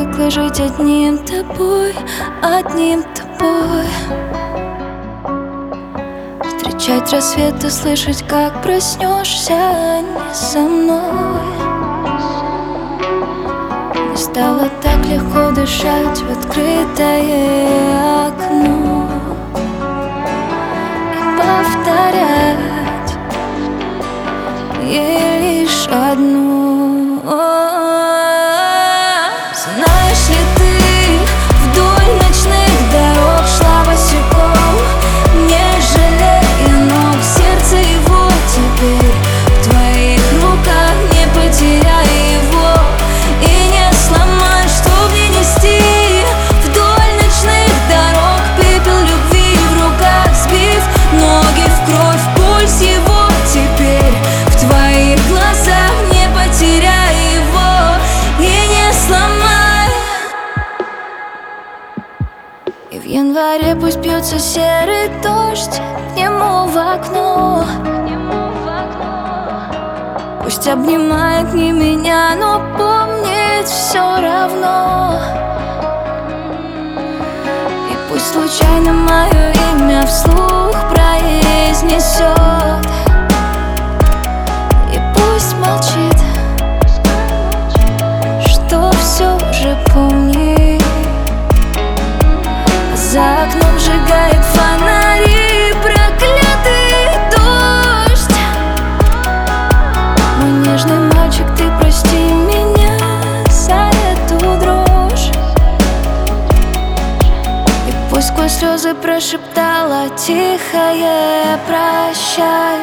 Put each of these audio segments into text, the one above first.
привыкла жить одним тобой, одним тобой. Встречать рассвет и слышать, как проснешься не со мной. Не стало так легко дышать в открытое окно и повторять ей лишь одну. Знаешь ли ты, вдоль ночных дорог шла босиком, не жалея ног, сердце его теперь в твоих руках, не потеряй его и не сломай, чтоб не нести вдоль ночных дорог пепел любви в руках, сбив ноги в кровь, пульс его теперь в твоих глазах, не потеряй его и не сломай. И в январе пусть бьется серый дождь к нему в окно, пусть обнимает не меня, но помнит все равно. И пусть случайно мое имя вслух произнесет, и пусть молчит, что все же помнит. За окном сжигает фонари проклятый дождь. Мой нежный мальчик, ты прости меня за эту дрожь. И пусть сквозь слезы прошептала тихое прощай.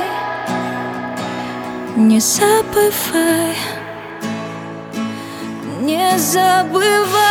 Не забывай, не забывай.